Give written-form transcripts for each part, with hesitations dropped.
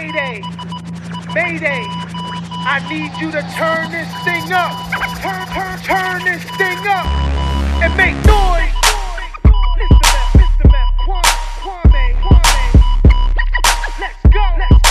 Mayday, Mayday, I need you to turn this thing up. Turn this thing up and make noise. Mr. Meth, Kwame. Let's go.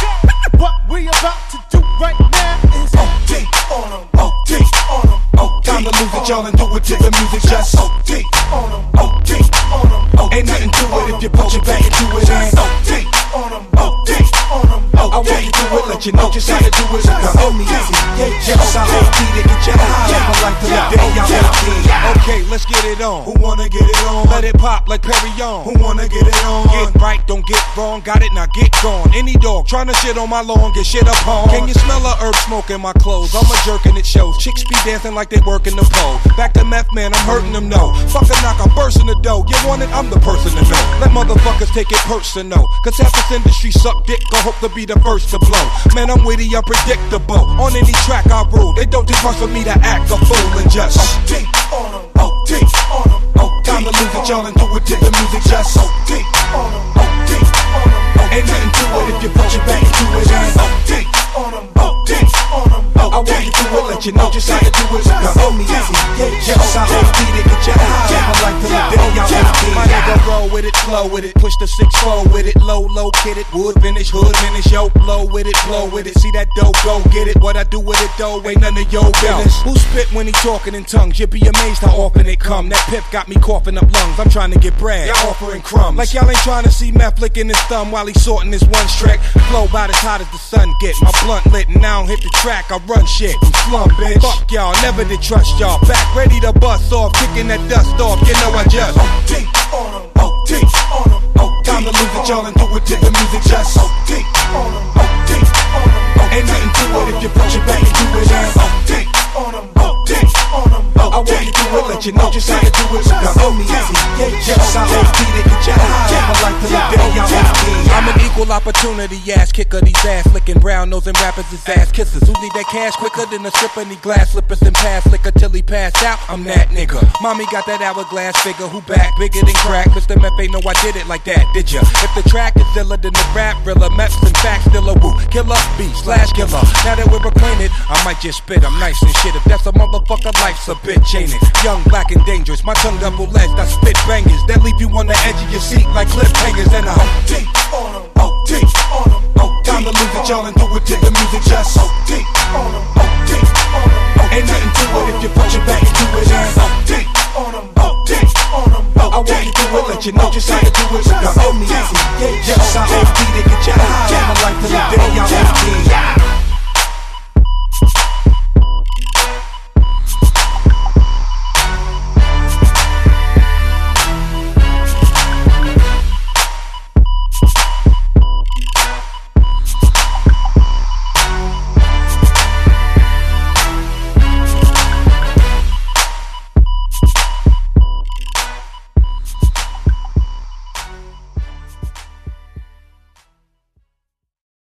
What we about to do right now is OD on them, OD on them, OD. Time to lose it, y'all, and do it to the music. Just OD on them, OD on them, OD. Ain't nothing to it if you put your back into it. And OD on them, OD on them, OD. I want you to do it, let you know just how to do it. Cause me easy, yes, I OD to get you high. I like to let day y'all OD. Okay, let's get it on. Who wanna get it on? Let it pop like Perry on. Who wanna get it on? Get right, don't get wrong. Got it, now get gone. Any dog tryna shit on my lawn, get shit upon. Can you smell a herb smoke in my clothes? I'm a jerk and it shows. Chicks be dancing like they working the pole. Back to meth, man, I'm hurting them, no. Fuck a knock, I'm bursting the dough. You want it, I'm the person to know. Let motherfuckers take it personal. Cause half this industry suck dick, I hope to be the first to blow. Man, I'm witty, I'm predictable. On any track I rule. It don't take much for me to act a fool and just OD on them, OD on them, OD. Time to lose it, y'all, and do it to the music. Just OD on them, OD on them, OD. Ain't nothing to it if you put your back into it. And OD on them, OD on them, OD. I want you to do it, let you know just how to do it. Cause me easy, yes, I OD to get you high. I like to let day y'all OD. My nigga roll with it, flow with it, push the 6-4 with it, low, kid it, wood finish, hood finish, yo, blow with it, flow with it, see that dough, go get it, what I do with it though, ain't none of your business. Who spit when he talking in tongues, you'd be amazed how often it come, that pip got me coughing up lungs, I'm trying to get bread, y'all offering crumbs, like y'all ain't trying to see meth licking his thumb while he sorting his one trick, flow about as hot as the sun get, my blunt lit and I don't hit the track, I run shit, I'm slum bitch, fuck y'all, never did trust y'all, back ready to bust off, kicking that dust off, you know I just OD on them, OD on them, OD. Time to lose it, y'all, and do it to the music. Just OD on them, OD on them, OD. Ain't nothing to it if you put your back into it. And OD on them, OD on them, OD. I want you to do it, let you know just how to do it. Cause me easy, yes, I OD to get you high. I like to let day y'all OD. I'm an equal opportunity ass kicker, these ass licking brown nosing rappers is ass kissers. Who need that cash quicker than a stripper? Need glass slippers and pass liquor till he passed out. I'm that nigga. Mommy got that hourglass figure who back bigger than crack. Mr. Meth ain't know I did it like that, did ya? If the track is iller than the rap thriller, Meth's in fact still a woo killer, B/killer. Now that we're acquainted, I might just spit. I'm nice and shit. If that's a motherfucker, life's a bitch, ain't it? Young, black, and dangerous. My tongue double-edged. I spit bangers that leave you on the edge of your seat like cliffhangers. And I OD on them, OD on them, OD. Time to lose it, y'all, and do it to the music. Just OD on them, OD on them, OD. Ain't nothing to it if you put your back into it. And OD on them, OD on them, OD. I want you to do it, let you know just how to do it. Cause me easy, yes, I OD to get you high. I like to let day y'all